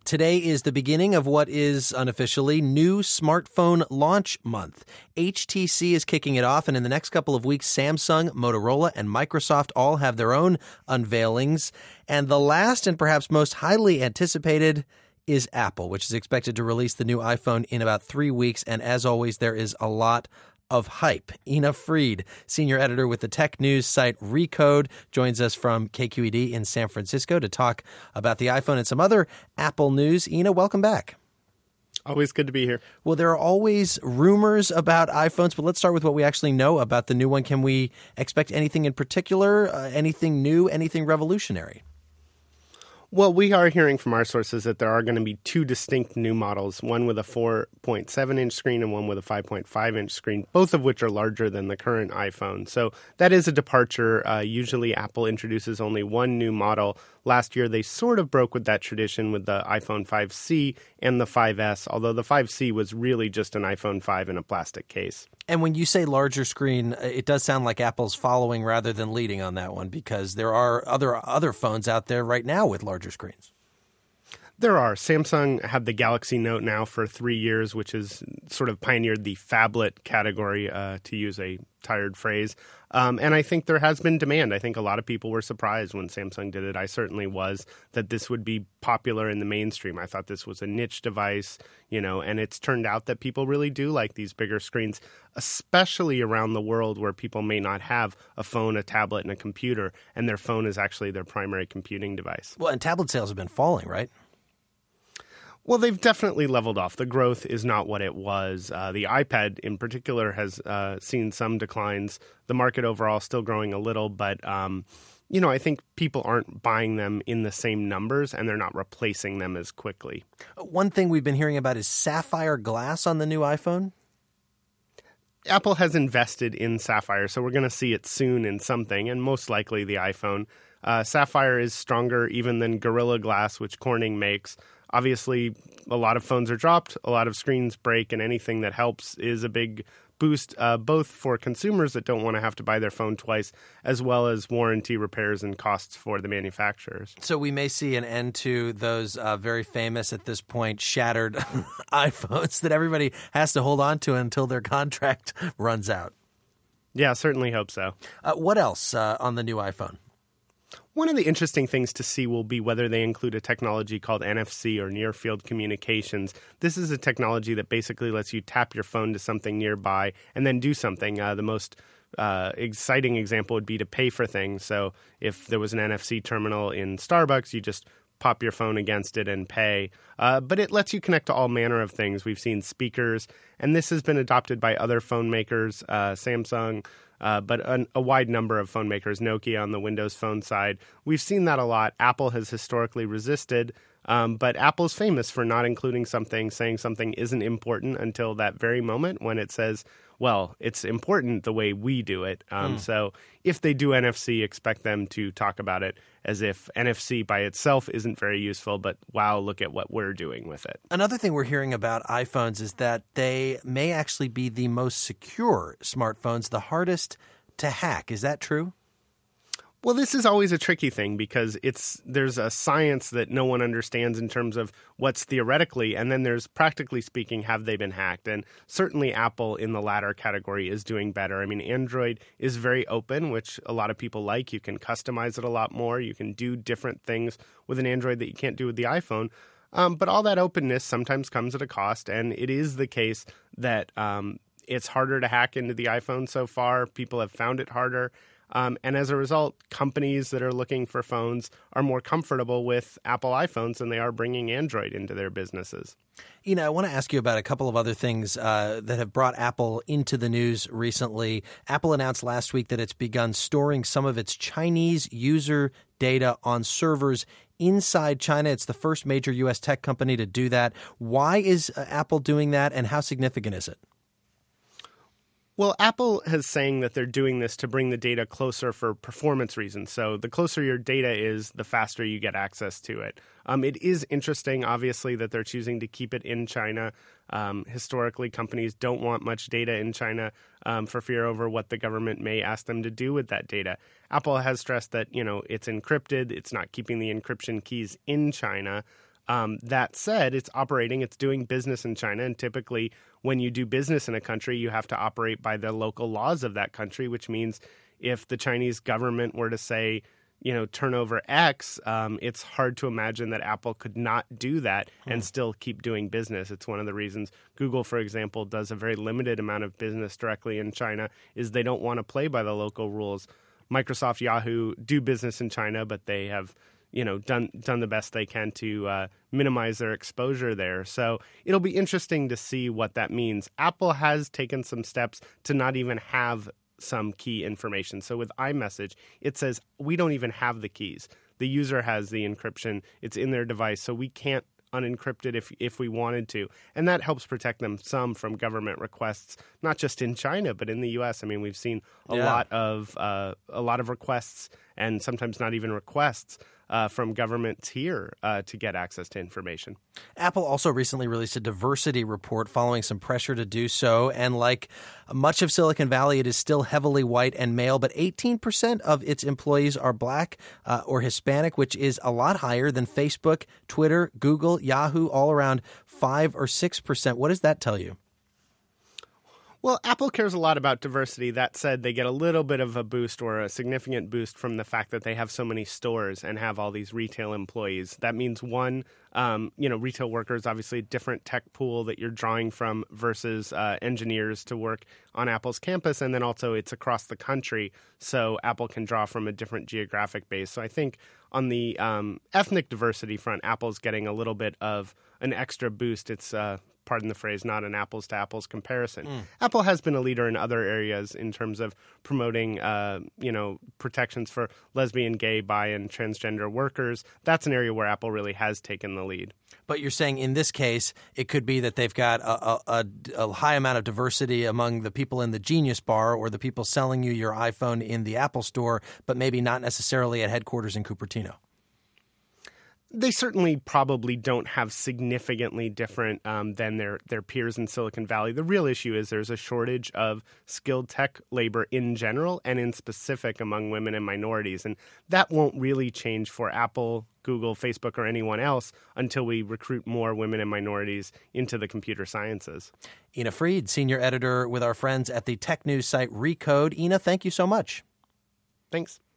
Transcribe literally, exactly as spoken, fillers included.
Today is the beginning of what is unofficially new smartphone launch month. H T C is kicking it off, and in the next couple of weeks, Samsung, Motorola, and Microsoft all have their own unveilings. And the last and perhaps most highly anticipated is Apple, which is expected to release the new iPhone in about three weeks. And as always, there is a lot of hype. Ina Fried, senior editor with the tech news site Recode, joins us from K Q E D in San Francisco to talk about the iPhone and some other Apple news. Ina, welcome back. Always good to be here. Well, there are always rumors about iPhones, but let's start with what we actually know about the new one. Can we expect anything in particular, uh, anything new, anything revolutionary? Well, we are hearing from our sources that there are going to be two distinct new models, one with a four point seven inch screen and one with a five point five inch screen, both of which are larger than the current iPhone. So that is a departure. Uh, usually Apple introduces only one new model. Last year, they sort of broke with that tradition with the iPhone five C and the five S, although the five C was really just an iPhone five in a plastic case. And when you say larger screen, it does sound like Apple's following rather than leading on that one, because there are other other phones out there right now with larger screens. There are. Samsung had the Galaxy Note now for three years, which has sort of pioneered the phablet category, uh, to use a tired phrase. Um, and I think there has been demand. I think a lot of people were surprised when Samsung did it. I certainly was, that this would be popular in the mainstream. I thought this was a niche device, you know, and it's turned out that people really do like these bigger screens, especially around the world where people may not have a phone, a tablet, and a computer, and their phone is actually their primary computing device. Well, and tablet sales have been falling, right? Well, they've definitely leveled off. The growth is not what it was. Uh, the iPad in particular has uh, seen some declines. The market overall still growing a little, but um, you know, I think people aren't buying them in the same numbers, and they're not replacing them as quickly. One thing we've been hearing about is sapphire glass on the new iPhone. Apple has invested in sapphire, so we're going to see it soon in something, and most likely the iPhone. Uh, sapphire is stronger even than Gorilla Glass, which Corning makes. Obviously, a lot of phones are dropped, a lot of screens break, and anything that helps is a big boost, uh, both for consumers that don't want to have to buy their phone twice, as well as warranty repairs and costs for the manufacturers. So we may see an end to those uh, very famous, at this point, shattered iPhones that everybody has to hold on to until their contract runs out. Yeah, certainly hope so. Uh, what else uh, on the new iPhone? One of the interesting things to see will be whether they include a technology called N F C, or Near Field Communications. This is a technology that basically lets you tap your phone to something nearby and then do something. Uh, the most uh, exciting example would be to pay for things. So if there was an N F C terminal in Starbucks, you just pop your phone against it and pay. Uh, but it lets you connect to all manner of things. We've seen speakers, and this has been adopted by other phone makers, uh, Samsung, Uh, but a, a wide number of phone makers, Nokia on the Windows Phone side. We've seen that a lot. Apple has historically resisted, um, but Apple's famous for not including something, saying something isn't important until that very moment when it says, well, it's important the way we do it. Um, mm. So if they do N F C, expect them to talk about it as if N F C by itself isn't very useful, but wow, look at what we're doing with it. Another thing we're hearing about iPhones is that they may actually be the most secure smartphones, the hardest to hack. Is that true? Well, this is always a tricky thing because it's there's a science that no one understands in terms of what's theoretically, and then there's practically speaking, have they been hacked? And certainly Apple in the latter category is doing better. I mean, Android is very open, which a lot of people like. You can customize it a lot more. You can do different things with an Android that you can't do with the iPhone. Um, but all that openness sometimes comes at a cost, and it is the case that um, it's harder to hack into the iPhone so far. People have found it harder. Um, and as a result, companies that are looking for phones are more comfortable with Apple iPhones than they are bringing Android into their businesses. You know, I want to ask you about a couple of other things uh, that have brought Apple into the news recently. Apple announced last week that it's begun storing some of its Chinese user data on servers inside China. It's the first major U S tech company to do that. Why is uh, Apple doing that, and how significant is it? Well, Apple is saying that they're doing this to bring the data closer for performance reasons. So the closer your data is, the faster you get access to it. Um, it is interesting, obviously, that they're choosing to keep it in China. Um, historically, companies don't want much data in China um, for fear over what the government may ask them to do with that data. Apple has stressed that, you know, it's encrypted. It's not keeping the encryption keys in China. Um, that said, it's operating, it's doing business in China, and typically when you do business in a country, you have to operate by the local laws of that country, which means if the Chinese government were to say, you know, turnover X, um, it's hard to imagine that Apple could not do that and still keep doing business. It's one of the reasons Google, for example, does a very limited amount of business directly in China, is they don't want to play by the local rules. Microsoft, Yahoo do business in China, but they have, you know, done done the best they can to uh, minimize their exposure there. So it'll be interesting to see what that means. Apple has taken some steps to not even have some key information. So with iMessage, it says we don't even have the keys. The user has the encryption. It's in their device, so we can't unencrypt it if if we wanted to. And that helps protect them some from government requests, not just in China, but in the U S. I mean, we've seen a Yeah. lot of uh, a lot of requests, and sometimes not even requests, Uh, from governments here uh, to get access to information. Apple also recently released a diversity report following some pressure to do so. And like much of Silicon Valley, it is still heavily white and male, but eighteen percent of its employees are black uh, or Hispanic, which is a lot higher than Facebook, Twitter, Google, Yahoo, all around five or six percent. What does that tell you? Well, Apple cares a lot about diversity. That said, they get a little bit of a boost or a significant boost from the fact that they have so many stores and have all these retail employees. That means, one, um, you know, retail workers, obviously a different tech pool that you're drawing from versus uh, engineers to work on Apple's campus. And then also it's across the country, so Apple can draw from a different geographic base. So I think on the um, ethnic diversity front, Apple's getting a little bit of an extra boost. It's uh pardon the phrase, not an apples-to-apples comparison. Mm. Apple has been a leader in other areas in terms of promoting, uh, you know, protections for lesbian, gay, bi, and transgender workers. That's an area where Apple really has taken the lead. But you're saying in this case, it could be that they've got a, a, a high amount of diversity among the people in the Genius Bar or the people selling you your iPhone in the Apple Store, but maybe not necessarily at headquarters in Cupertino. They certainly probably don't have significantly different um, than their, their peers in Silicon Valley. The real issue is there's a shortage of skilled tech labor in general and in specific among women and minorities. And that won't really change for Apple, Google, Facebook, or anyone else until we recruit more women and minorities into the computer sciences. Ina Fried, senior editor with our friends at the tech news site Recode. Ina, thank you so much. Thanks.